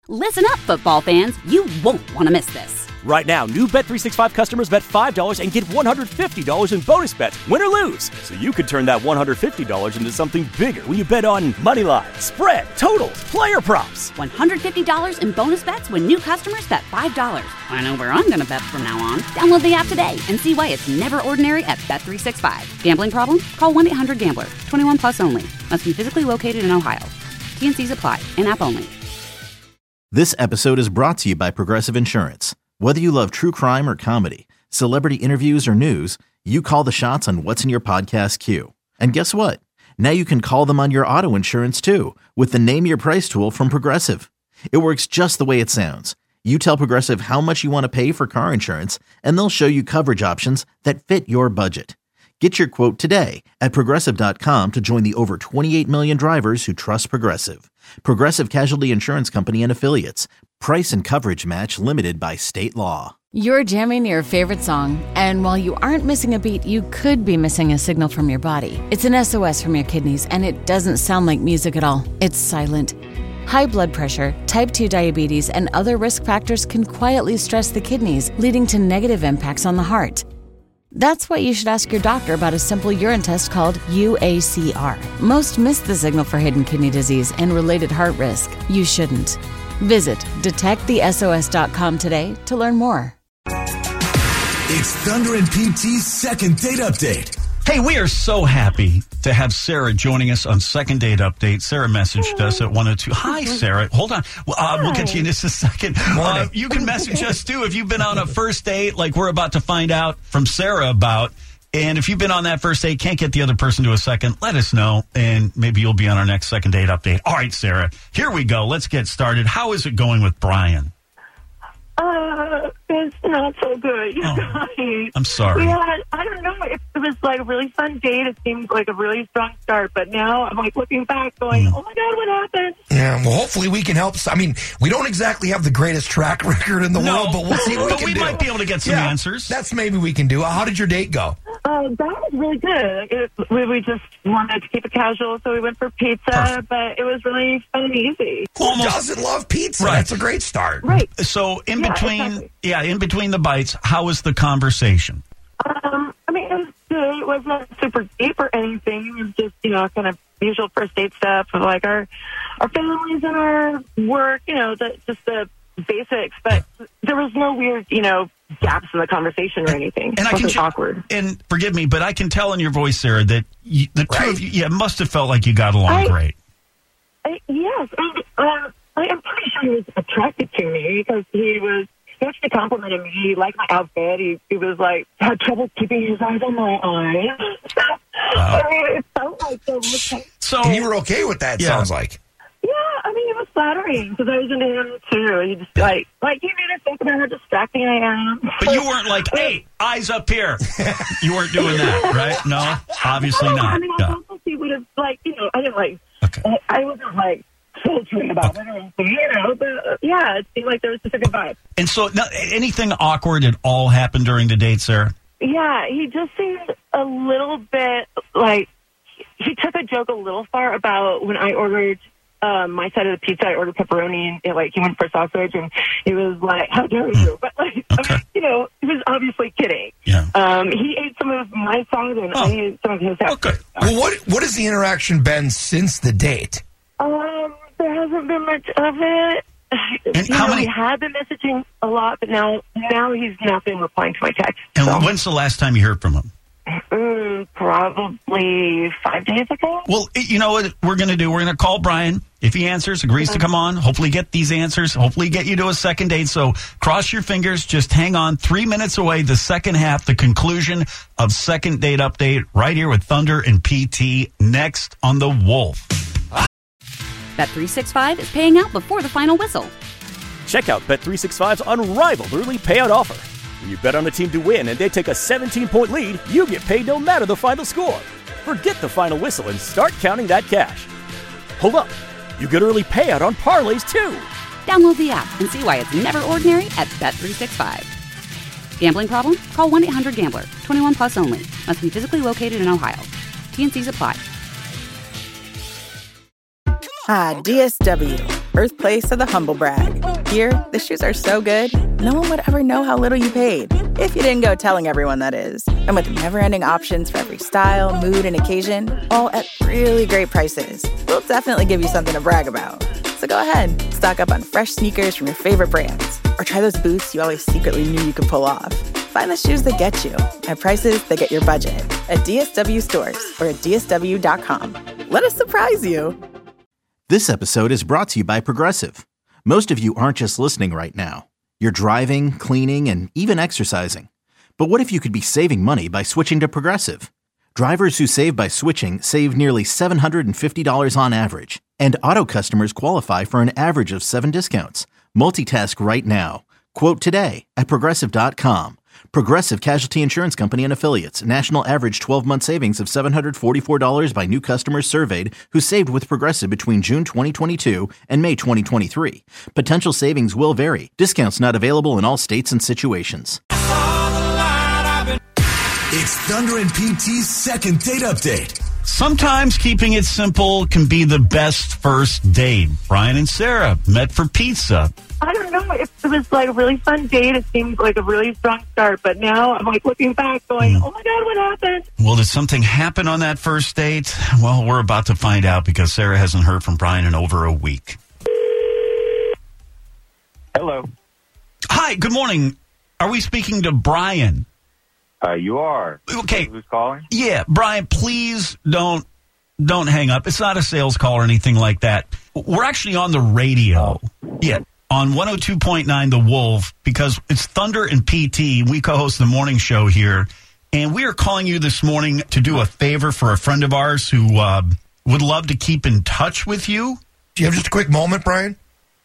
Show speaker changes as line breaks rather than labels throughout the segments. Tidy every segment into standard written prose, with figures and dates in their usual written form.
Listen up, football fans. You won't want to miss this.
Right now, new Bet365 customers bet $5 and get $150 in bonus bets, win or lose. So you could turn that $150 into something bigger when you bet on money line, spread, totals, player props.
$150 in bonus bets when new customers bet $5. I know where I'm going to bet from now on. Download the app today and see why it's never ordinary at Bet365. Gambling problem? Call 1-800-GAMBLER. 21 plus only. Must be physically located in Ohio. T&Cs apply. In-app only.
This episode is brought to you by Progressive Insurance. Whether you love true crime or comedy, celebrity interviews or news, you call the shots on what's in your podcast queue. And guess what? Now you can call them on your auto insurance too with the Name Your Price tool from Progressive. It works just the way it sounds. You tell Progressive how much you want to pay for car insurance, and they'll show you coverage options that fit your budget. Get your quote today at Progressive.com to join the over 28 million drivers who trust Progressive. Progressive Casualty Insurance Company and Affiliates. Price and coverage match limited by state law.
You're jamming your favorite song, and while you aren't missing a beat, you could be missing a signal from your body. It's an SOS from your kidneys, and it doesn't sound like music at all. It's silent. High blood pressure, type 2 diabetes, and other risk factors can quietly stress the kidneys, leading to negative impacts on the heart. That's why you should ask your doctor about a simple urine test called UACR. Most miss the signal for hidden kidney disease and related heart risk. You shouldn't. Visit detectthesos.com today to learn more.
It's Thunder and PT's second date update.
Hey, we are so happy to have Sarah joining us on Second Date Update. Sarah messaged us at 102. Hi, Sarah. Hold on. We'll get to you in just a second. You can message us, too, if you've been on a first date like we're about to find out from Sarah about. And if you've been on that first date, can't get the other person to a second, let us know, and maybe you'll be on our next Second Date Update. All right, Sarah, here we go. Let's get started. How is it going with Brian?
It's not so good.
I'm sorry.
I don't know. It was like a really fun date. It seemed like a really strong start, but now I'm like looking back going, oh my God, what happened?
Yeah, well, hopefully we can help. I mean, we don't exactly have the greatest track record in the world, but we'll see what we can do.
But we might be able to get some answers.
That's maybe we can do. How did your date go?
That was really good. We just wanted to keep it casual, so we went for pizza, but it was really fun and easy.
Who doesn't love pizza?
Right.
That's a great start.
Right.
So in between the bites, how was the conversation?
I mean, it was good. It wasn't super deep or anything. It was just, kind of usual first date stuff of like our families and our work, just the basics. But there was no weird, gaps in the conversation or anything.
And
it wasn't awkward. And
forgive me, but I can tell in your voice, Sarah, that the two of you, must have felt like you got along great.
Yes. I'm pretty sure he was attracted to me because he actually complimented me. He liked my outfit. He was like, had trouble keeping his eyes on my eyes. I mean, it felt like there was
and you were okay with that, sounds like.
Yeah, I mean, it was flattering because I was into him too. He just like you need to think about how distracting I am.
But you weren't like, hey, eyes up here. You weren't doing that, right? No, obviously not.
I mean, I don't think he would have I didn't I wasn't filtering about it or anything, but it seemed like there was just a good vibe.
And so, anything awkward at all happened during the date, Sarah?
Yeah, he just seemed a little bit like he took a joke a little far about when I ordered my side of the pizza. I ordered pepperoni, and he went for sausage, and he was like, "How dare you?" But he was obviously kidding.
Yeah.
He ate some of my side, and I ate some of his.
Okay.
Well, what has the interaction been since the date?
There hasn't been much of it. We have been messaging a lot, but now he's not been replying to my text.
And when's the last time you heard from him?
Probably 5 days ago.
Well, you know what we're going to do? We're going to call Brian. If he answers, agrees to come on, hopefully get these answers, hopefully get you to a second date. So cross your fingers. Just hang on. 3 minutes away, the second half, the conclusion of Second Date Update right here with Thunder and PT next on The Wolf.
Bet365 is paying out before the final whistle.
Check out Bet365's unrivaled early payout offer. When you bet on a team to win and they take a 17-point lead, you get paid no matter the final score. Forget the final whistle and start counting that cash. Hold up. You get early payout on parlays, too.
Download the app and see why it's never ordinary at Bet365. Gambling problem? Call 1-800-GAMBLER. 21 plus only. Must be physically located in Ohio. T&Cs apply.
Hi, DSW. birthplace of the humble brag. Here, the shoes are so good, no one would ever know how little you paid. If you didn't go telling everyone, that is. And with never-ending options for every style, mood, and occasion, all at really great prices, we'll definitely give you something to brag about. So go ahead, stock up on fresh sneakers from your favorite brands, or try those boots you always secretly knew you could pull off. Find the shoes that get you at prices that get your budget at DSW stores or at DSW.com. Let us surprise you.
This episode is brought to you by Progressive. Most of you aren't just listening right now. You're driving, cleaning, and even exercising. But what if you could be saving money by switching to Progressive? Drivers who save by switching save nearly $750 on average. And auto customers qualify for an average of 7 discounts. Multitask right now. Quote today at Progressive.com. Progressive Casualty Insurance Company and Affiliates. National average 12-month savings of $744 by new customers surveyed who saved with Progressive between June 2022 and May 2023. Potential savings will vary. Discounts not available in all states and situations.
It's Thunder and PT's second date update.
Sometimes keeping it simple can be the best first date. Brian and Sarah met for pizza.
I don't know. It was like a really fun date. It seemed like a really strong start. But now I'm like looking back going, oh my God, what happened?
Well, did something happen on that first date? Well, we're about to find out because Sarah hasn't heard from Brian in over a week.
Hello.
Hi, good morning. Are we speaking to Brian?
You are.
Okay.
Who's calling?
Yeah, Brian, please don't hang up. It's not a sales call or anything like that. We're actually on the radio. Yeah, on 102.9 The Wolf, because it's Thunder and PT. We co-host the morning show here, and we are calling you this morning to do a favor for a friend of ours who would love to keep in touch with you.
Do you have just a quick moment, Brian?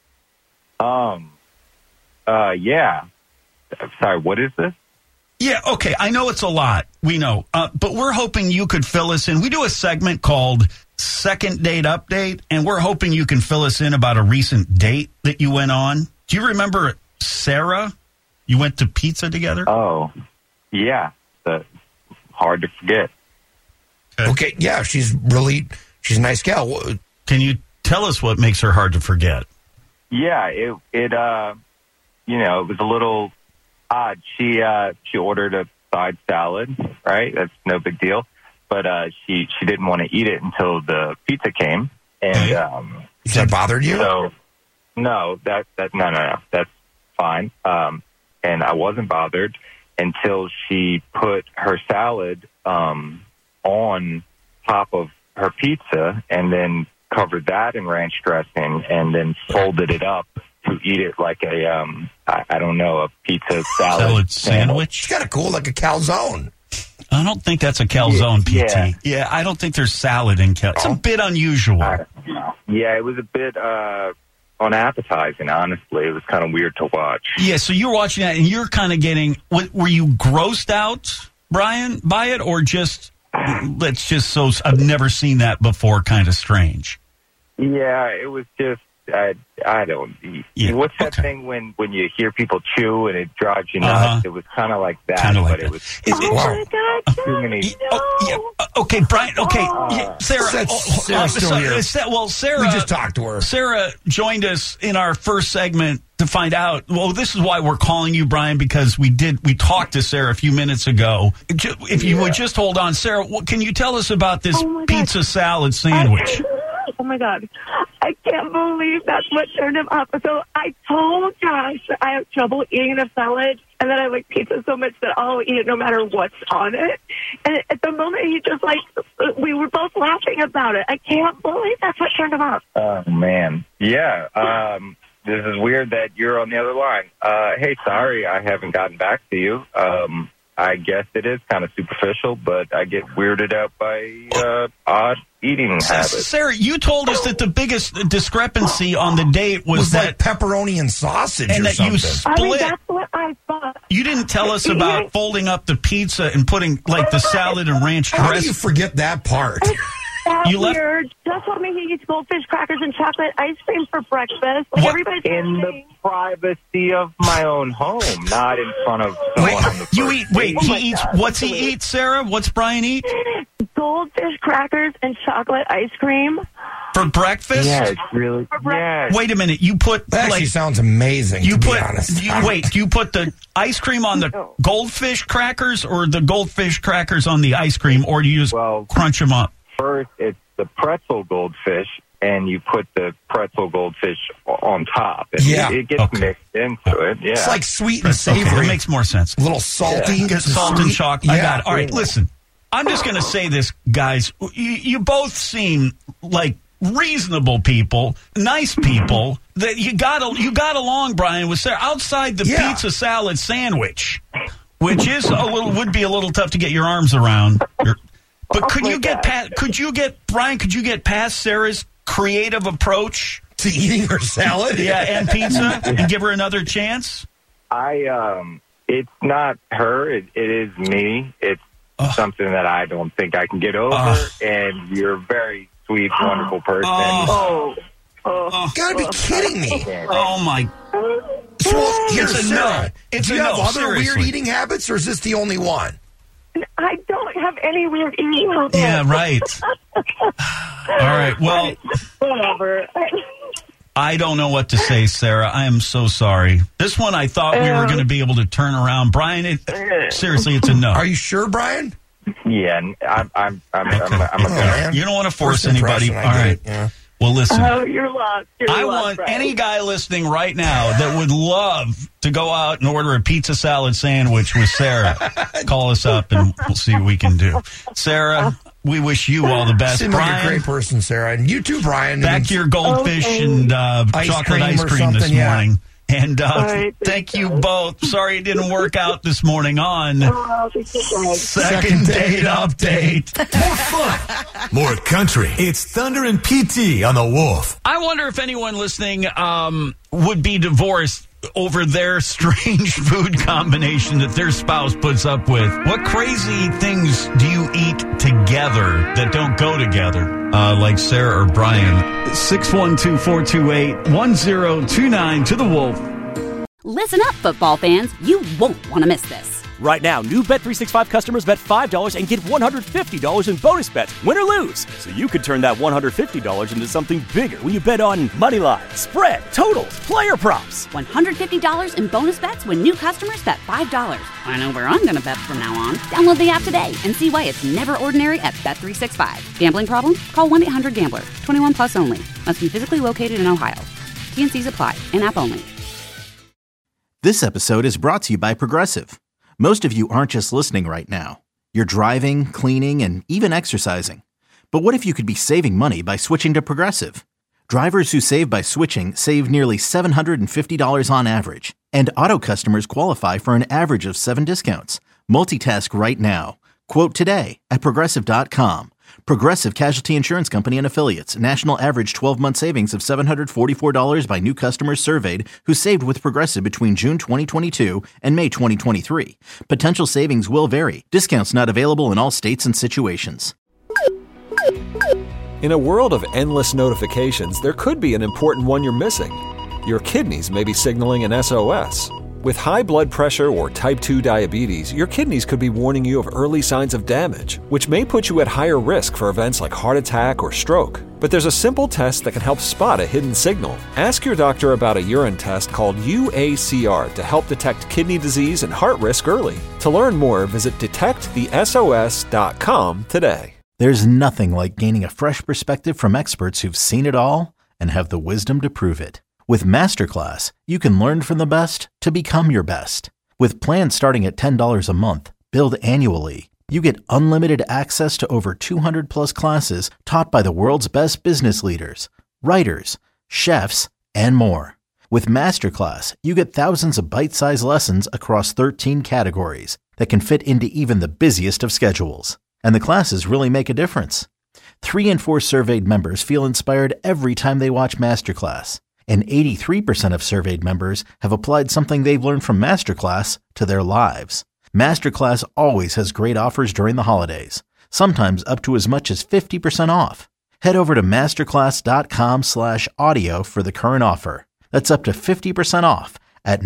Yeah. Sorry, what is this?
Yeah, okay. I know it's a lot. We know. But we're hoping you could fill us in. We do a segment called Second Date Update, and we're hoping you can fill us in about a recent date that you went on. Do you remember Sarah? You went to pizza together?
Oh, yeah. Hard to forget.
Okay, yeah, she's a nice gal.
Can you tell us what makes her hard to forget?
Yeah, it was a little odd. She ordered a side salad, right? That's no big deal. But she didn't want to eat it until the pizza came. And
Has that bothered you?
So no, no, that's fine. And I wasn't bothered until she put her salad on top of her pizza and then covered that in ranch dressing and then folded it up to eat it like a a pizza salad
sandwich.
It's kind of cool, like a calzone.
I don't think that's a calzone, PT. Yeah, I don't think there's salad in calzone. It's a bit unusual.
Yeah, it was a bit unappetizing, honestly. It was kind of weird to watch.
Yeah, so you're watching that, and you're kind of getting... Were you grossed out, Brian, by it, or just, I've never seen that before, kind of strange?
Yeah, it was just... I don't. Yeah, what's that thing when you hear people chew and it drives you nuts? It was kind of like that, but it was.
My God!
Too many.
Okay, Brian. Okay, Sarah.
Sarah's still here.
Sarah.
We just talked to her.
Sarah joined us in our first segment to find out. Well, this is why we're calling you, Brian, because we talked to Sarah a few minutes ago. If you would just hold on, Sarah, can you tell us about this pizza salad sandwich?
Oh my God. I can't believe that's what turned him up. So I told Josh that I have trouble eating a salad and that I like pizza so much that I'll eat it no matter what's on it. And at the moment, he just we were both laughing about it. I can't believe that's what turned him up.
Oh, man. Yeah. This is weird that you're on the other line. Hey, sorry I haven't gotten back to you. I guess it is kind of superficial, but I get weirded out by odd eating habits.
Sarah, you told us that the biggest discrepancy on the date was that
like pepperoni and sausage,
and
or
that
something.
you split.
I mean, that's what I thought.
You didn't tell us about folding up the pizza and putting like the salad and ranch dressing.
How do you forget that part?
That's weird. Just told me he eats goldfish crackers and chocolate ice cream for breakfast. Like everybody's
in the privacy of my own home, not in front of someone on the
he eats. What's he eat, Sarah? What's Brian eat?
Goldfish crackers and chocolate ice cream
For breakfast?
Yeah, it's really. Yeah.
Wait a minute. You put
That actually sounds amazing.
You
to
put
be honest.
you put the ice cream on the goldfish crackers, or the goldfish crackers on the ice cream, or do you just crunch them up?
First, it's the pretzel goldfish, and you put the pretzel goldfish on top. And it gets mixed into it. Yeah,
it's like sweet and savory.
Okay, that makes more sense.
A little salty,
salt and chocolate.
Yeah.
I got it. All right, listen. I'm just going to say this, guys. You both seem like reasonable people, nice people. That you got along, Brian, with Sarah outside the pizza salad sandwich, which is would be a little tough to get your arms around. But could you get past Sarah's creative approach
to eating her salad?
Yeah, and pizza, and give her another chance?
It's not her. It is me. It's something that I don't think I can get over. And you're a very sweet, wonderful person.
Gotta be kidding me.
Oh, my.
Well, here's
It's a
Sarah.
no. It's
Do you
a
have
no,
other
seriously.
weird eating habits, or is this the only one?
I don't have any weird eating habits.
Yeah, right. All right, well.
Whatever.
I don't know what to say, Sarah. I am so sorry. This one I thought we were going to be able to turn around. Brian, seriously, it's a no.
Are you sure, Brian?
Yeah, I'm a
You don't want to force anybody. All
I
right.
Yeah.
Well, listen.
Oh, you're lost.
I want any guy listening right now that would love to go out and order a pizza salad sandwich with Sarah. Call us up and we'll see what we can do. Sarah, we wish you all the best.
Seem
Brian,
like a great person, Sarah. And you too, Brian.
back to your goldfish and chocolate ice cream this morning. And thank you both. Sorry it didn't work out this morning on Second Date Update.
More fun, more country. It's Thunder and PT on the Wolf.
I wonder if anyone listening would be divorced over their strange food combination that their spouse puts up with. What crazy things do you eat together that don't go together? Like Sarah or Brian. 612-428-1029 to the Wolf.
Listen up, football fans. You won't want to miss this.
Right now, new Bet365 customers bet $5 and get $150 in bonus bets, win or lose. So you could turn that $150 into something bigger when you bet on money line, spread, totals, player props.
$150 in bonus bets when new customers bet $5. I know where I'm going to bet from now on. Download the app today and see why it's never ordinary at Bet365. Gambling problem? Call 1-800-GAMBLER. 21 plus only. Must be physically located in Ohio. T&Cs apply. In-app only.
This episode is brought to you by Progressive. Most of you aren't just listening right now. You're driving, cleaning, and even exercising. But what if you could be saving money by switching to Progressive? Drivers who save by switching save nearly $750 on average. And auto customers qualify for an average of 7 discounts. Multitask right now. Quote today at Progressive.com. Progressive Casualty Insurance Company and Affiliates. National average 12-month savings of $744 by new customers surveyed who saved with Progressive between June 2022 and May 2023. Potential savings will vary. Discounts not available in all states and situations.
In a world of endless notifications, there could be an important one you're missing. Your kidneys may be signaling an SOS. With high blood pressure or type 2 diabetes, your kidneys could be warning you of early signs of damage, which may put you at higher risk for events like heart attack or stroke. But there's a simple test that can help spot a hidden signal. Ask your doctor about a urine test called UACR to help detect kidney disease and heart risk early. To learn more, visit detectthesos.com today.
There's nothing like gaining a fresh perspective from experts who've seen it all and have the wisdom to prove it. With Masterclass, you can learn from the best to become your best. With plans starting at $10 a month, billed annually, you get unlimited access to over 200 plus classes taught by the world's best business leaders, writers, chefs, and more. With Masterclass, you get thousands of bite-sized lessons across 13 categories that can fit into even the busiest of schedules. And the classes really make a difference. 3 in 4 surveyed members feel inspired every time they watch Masterclass. And 83% of surveyed members have applied something they've learned from Masterclass to their lives. Masterclass always has great offers during the holidays, sometimes up to as much as 50% off. Head over to masterclass.com/audio for the current offer. That's up to 50% off at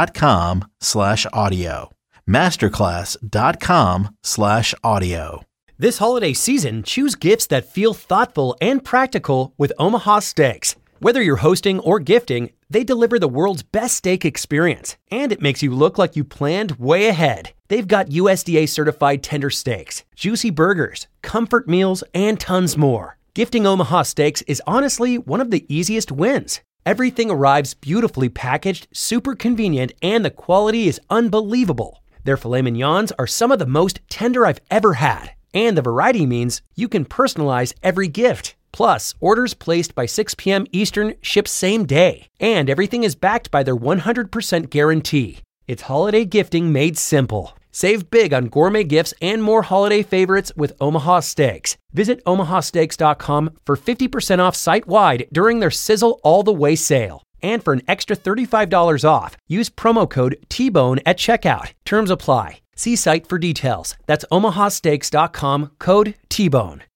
masterclass.com/audio. Masterclass.com/audio.
This holiday season, choose gifts that feel thoughtful and practical with Omaha Steaks. Whether you're hosting or gifting, they deliver the world's best steak experience, and it makes you look like you planned way ahead. They've got USDA certified tender steaks, juicy burgers, comfort meals, and tons more. Gifting Omaha Steaks is honestly one of the easiest wins. Everything arrives beautifully packaged, super convenient, and the quality is unbelievable. Their filet mignons are some of the most tender I've ever had, and the variety means you can personalize every gift. Plus, orders placed by 6 p.m. Eastern ship same day, and everything is backed by their 100% guarantee. It's holiday gifting made simple. Save big on gourmet gifts and more holiday favorites with Omaha Steaks. Visit omahasteaks.com for 50% off site-wide during their Sizzle All the Way sale. And for an extra $35 off, use promo code TBONE at checkout. Terms apply. See site for details. That's omahasteaks.com, code TBONE.